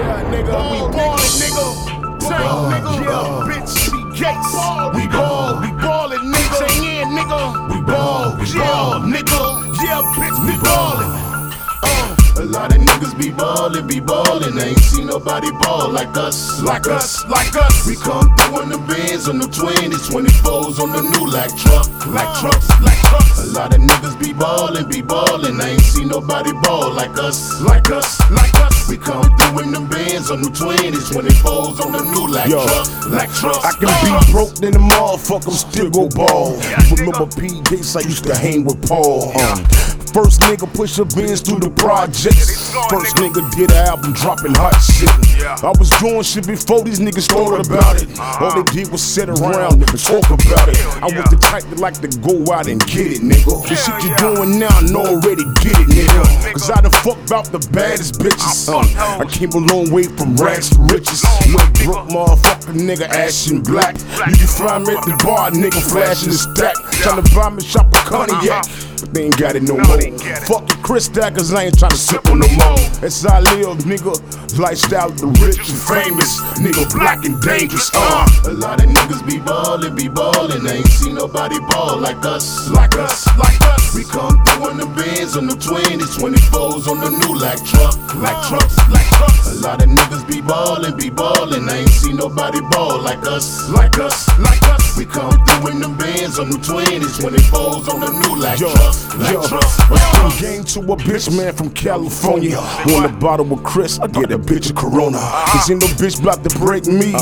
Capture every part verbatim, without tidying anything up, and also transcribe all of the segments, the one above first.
Yeah, nigga, we ballin', nigga. Tank, nigga. Yeah, bitch, we Gates. We ball, we ballin', nigga. Say yeah, nigga. We ball, we ball, nigga. Yeah, bitch, we ballin'. Uh, a lot of niggas be ballin', be ballin'. I ain't seen nobody ball like us, like us, like us. We come through in the Benz on the twenties, twenty-fours on the new like truck, like trucks, like trucks. A lot of niggas be ballin', be ballin'. I ain't seen nobody ball like us, like us, like us. We come through in the Benz on the twenties, twenty-fours on the new like Yo, truck, like trucks. I can be broke than a motherfucker, still go ball. You remember P. Gates, I used to hang with Paul. Um, First nigga push a Benz through the projects. First nigga did an album dropping hot shit. I was doing shit before these niggas thought about it. All they did was sit around and talk about it. I was the type that like to go out and get it, nigga. The shit you doing now, I know already get it, nigga. Cause I done fucked out the baddest bitches. Uh, I came a long way from rags to riches. Little broke motherfucker, nigga, ashen black. You can find me at the bar, nigga, flashing the stack. Tryna buy me shop a cognac, but they ain't got it no more. Fuck the Chris Stackers, I ain't tryna sip on no more. That's how I live, nigga. Lifestyle of the rich and famous, nigga, black and dangerous. Uh, a lot of niggas be ballin', be ballin'. I ain't seen nobody ball like us, like us, like us. We come through in the Benz on the twenties, twenty-fours on the new like truck, like trucks, like trucks. A lot of niggas be ballin', be ballin'. I ain't seen nobody ball like us, like us, like us. We come through in the Benz on the twenties, twenty-fours on the new like truck, like trucks. I spin game to a bitch, man, from California. Want a bottle of Chris, I get a bitch a Corona. Cause ain't no bitch about to break me.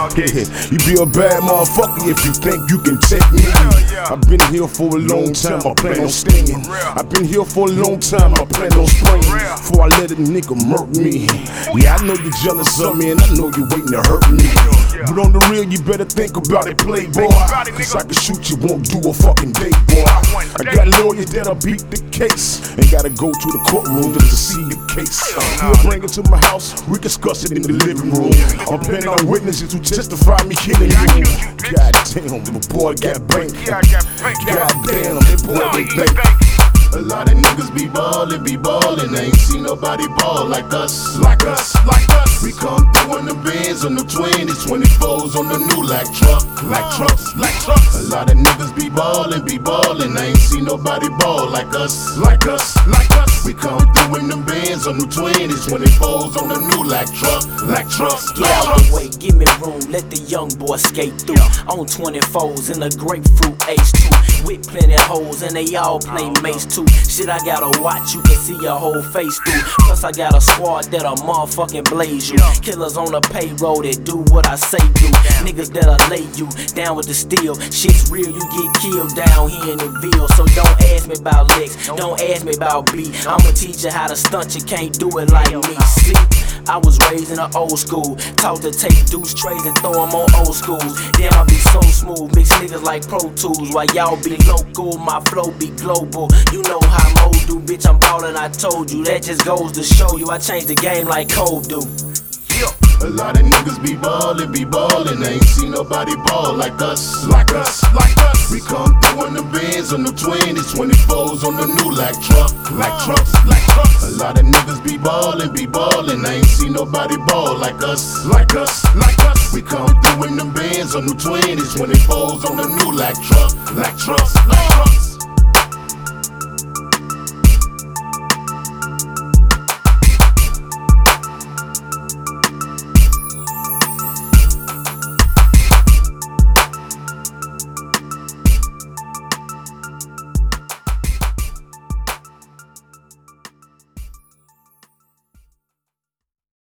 You be a bad motherfucker if you think you can take me. I've been here for a long time, I plan on staying. I've been here for a long time, I plan on spraying. Before I let a nigga murk me. Yeah, I know you jealous of me and I know you waiting to hurt me. But on the real, you better think about it, playboy. Cause I can shoot you, won't do a fucking date, boy. I got lawyers that'll beat the case. Ain't gotta go to the courtroom just to see the case. We'll bring it to my house, we discuss it in the living room. I'm planning on witnesses who testify me killing you. God damn, the boy got bank. God damn, that boy got bank. A lot of niggas be ballin', be ballin'. I ain't seen nobody ball like us, like us, like us. We come through in the Benz on the twenties, twenty-fours on the new like truck, like trucks, like trucks. A lot of niggas be ballin', be ballin'. I ain't seen nobody ball like us, like us, like us. We come through in the Benz on the twenties, twenty-fours on the new like truck, like trucks. Get out the way, give me room, let the young boy skate through. On twenty-fours in a grapefruit H two, with plenty hoes and they all play mace too. Shit, I gotta watch, you can see your whole face through. Plus I got a squad that'll motherfucking blaze you. Killers on the payroll that do what I say do. Niggas that'll lay you down with the steel. Shit's real, you get killed down here in the Ville. So don't ask me about Lex, don't ask me about B. I'ma teach you how to stunt, you can't do it like me. See, I was raised in the old school, taught to take deuce trays and throw them on old schools. Then I be so smooth, mix niggas like Pro Tools. While y'all be local, my flow be global. You know how Mo do, bitch, I'm ballin', I told you. That just goes to show you I changed the game like Cole do. A lot of niggas be ballin', be ballin'. I ain't seen nobody ball like us, like us, like us. We come through in the Benz on the twenties, twenty-fours on the new like truck, like trucks, like trucks. A lot of niggas be ballin', be ballin'. I ain't seen nobody ball like us, like us, like us. We come through in the Benz on the twenties, twenty-fours on the new like truck, like trucks, like trucks.